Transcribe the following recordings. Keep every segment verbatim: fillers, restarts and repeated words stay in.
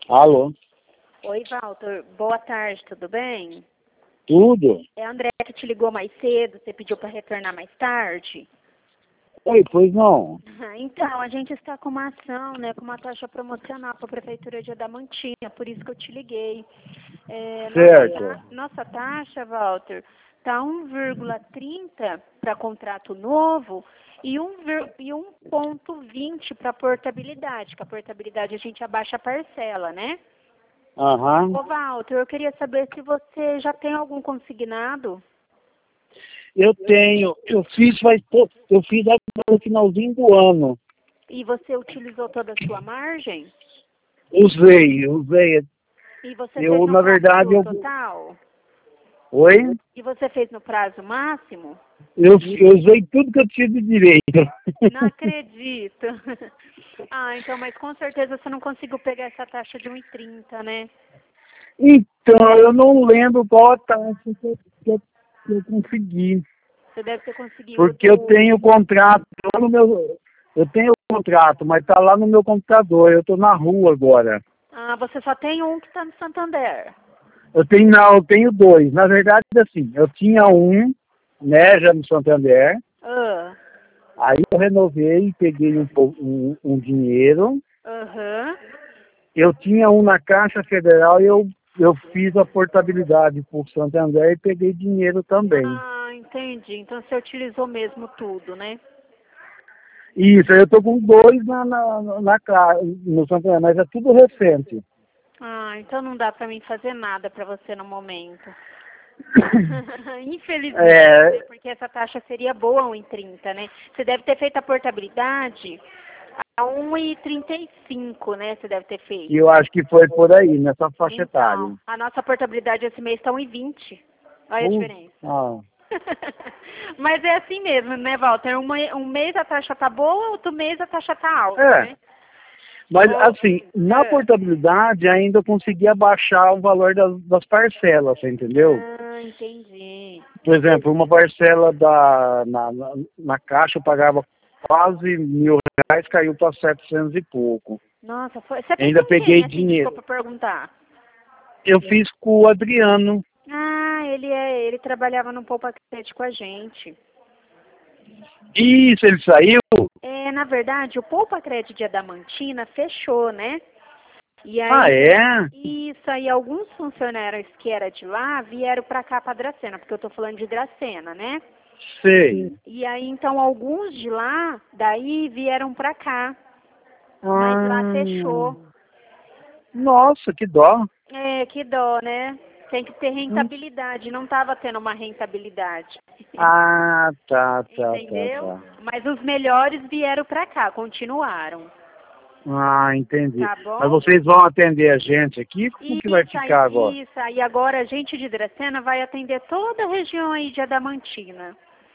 Alô? Oi, Walter. Boa tarde, tudo bem? Tudo? É a André que te ligou mais cedo, você pediu para retornar mais tarde? Oi, pois não. Então, a gente está com uma ação, né, com uma taxa promocional para a Prefeitura de Adamantina, por isso que eu te liguei. É, nossa, Certo. ta- nossa taxa, Walter, está um vírgula trinta para contrato novo e um vir- e um ponto vinte para portabilidade, que a portabilidade a gente abaixa a parcela, né? Aham. Ô, Walter, eu queria saber se você já tem algum consignado. Eu tenho, eu fiz faz pouco, eu fiz agora no finalzinho do ano. E você utilizou toda a sua margem? Usei, usei. E você fez Eu, no na verdade, prazo eu... total? Oi? E você fez no prazo máximo? Eu, eu usei tudo que eu tinha de direito. Não acredito. Ah, então, mas com certeza você não conseguiu pegar essa taxa de um e trinta, né? Então, eu não lembro qual a taxa que eu, que eu, que eu consegui. Você deve ter conseguido Porque eu do... tenho contrato lá no meu... Eu tenho o contrato, mas tá lá no meu computador. Eu tô na rua agora. Ah, você só tem um que está no Santander. Eu tenho, não, eu tenho dois. Na verdade, assim, eu tinha um, né, já no Santander. Ah, Aí eu renovei e peguei um, pou- um, um dinheiro. aham. Eu tinha um na Caixa Federal e eu, eu fiz a portabilidade por Santander e peguei dinheiro também. Ah, entendi. Então você utilizou mesmo tudo, né? Isso, aí eu tô com dois na, na, na, Ca- no Santander, mas é tudo recente. Ah, então não dá pra mim fazer nada pra você no momento. Infelizmente, É, né? Porque essa taxa seria boa a um e trinta, né? Você deve ter feito a portabilidade a um e trinta e cinco, né? Você deve ter feito. e eu acho que foi por aí, nessa faixa etária. Então, a nossa portabilidade esse mês está um e vinte. Olha a Uh, diferença. ah. Mas é assim mesmo, né, Walter? Um, me- um mês a taxa tá boa, outro mês a taxa tá alta, É, né? mas Ô, assim, na é. portabilidade ainda eu consegui abaixar o valor das, das parcelas, você entendeu? Ah, entendi. Por exemplo, uma parcela da, na, na, na Caixa eu pagava quase mil reais, caiu para setecentos e pouco. Nossa, foi... você fez Ainda com quem, peguei assim, dinheiro. desculpa perguntar? Eu fiz com o Adriano. Ah, ele é, ele trabalhava no Poupa Crédito com a gente. Isso, ele saiu? É, na verdade, o Poupa Crédito de Adamantina fechou, né? E Ah, aí, é? isso aí, alguns funcionários que era de lá vieram para cá, para Dracena, porque eu tô falando de Dracena, né? Sei. E aí, então, alguns de lá, daí vieram para cá, mas lá Ah, fechou. nossa, que dó. É, que dó, né? Tem que ter Hum. rentabilidade, não tava tendo uma rentabilidade. Ah, tá, tá, tá, Entendeu? tá. Mas os melhores vieram para cá, continuaram. Ah, entendi. Tá Mas bom? vocês vão atender a gente aqui? Como que vai Isso ficar agora? aí, isso aí. Agora a gente de Dracena vai atender toda a região aí de Adamantina.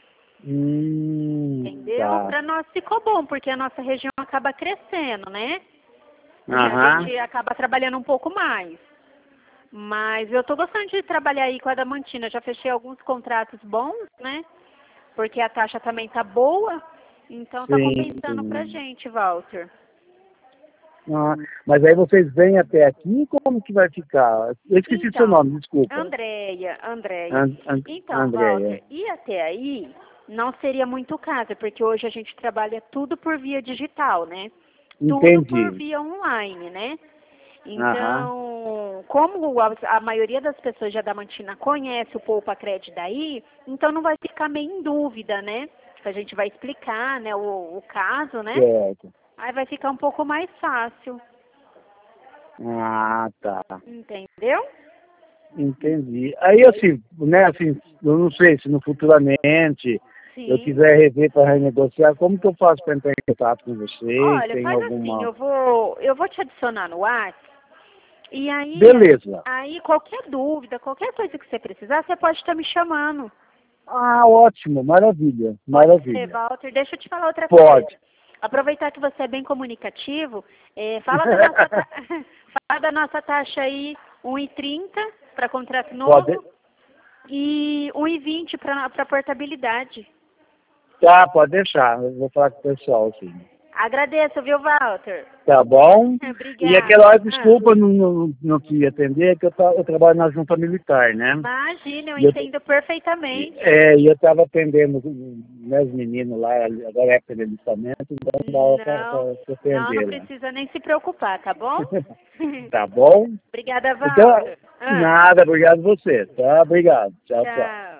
Hum, Entendeu? tá. Para nós ficou bom, porque a nossa região acaba crescendo, né? E a Aham. gente acaba trabalhando um pouco mais. Mas eu tô gostando de trabalhar aí com a Adamantina. Já fechei alguns contratos bons, né? Porque a taxa também tá boa. Então tá Sim, compensando pra sim. gente, Walter. Ah, mas aí vocês vêm até aqui, como que vai ficar? Eu esqueci seu Então, nome, desculpa. Andréia, Andréia. An An Então, Andréia. Walter, ir até aí não seria muito caso, porque hoje a gente trabalha tudo por via digital, né? Tudo por Entendi. via online, né? Aham. Então, como a, a maioria das pessoas de Adamantina conhece o Poupa Crédito daí, então não vai ficar meio em dúvida, né? A gente vai explicar, né, o, o caso, né? Certo. Aí vai ficar um pouco mais fácil, Ah, tá. entendeu? Entendi. Aí, assim, né, assim, eu não sei se no futuramente eu Sim. quiser rever para renegociar, como que eu faço para entrar em contato com vocês? Olha, Tem faz assim, alguma... eu vou, eu vou te adicionar no WhatsApp, e aí, Beleza. aí qualquer dúvida, qualquer coisa que você precisar, você pode estar me chamando. Ah, ótimo. Maravilha. Pode ser, Maravilha. Walter. Deixa eu te falar outra coisa. Pode. Aproveitar que você é bem comunicativo, é, fala, da nossa ta- fala da nossa taxa aí, um e trinta para contrato Pode. novo e um e vinte para portabilidade. Tá, pode deixar. Eu vou falar com o pessoal, sim. Agradeço, viu, Walter? Tá bom? Obrigada. E aquela hora, desculpa, ah. não, não, não te atender, que eu, tá, eu trabalho na junta militar, né? Imagina, eu e entendo eu, perfeitamente. É, e eu estava atendendo meus meninos lá, agora é época de alistamento, então não dá para atender. Não, não precisa nem se preocupar, tá bom? Tá bom? Obrigada, Walter. Então, ah. Nada, obrigado a você, tá? Obrigado. Tchau, tchau. Tchau.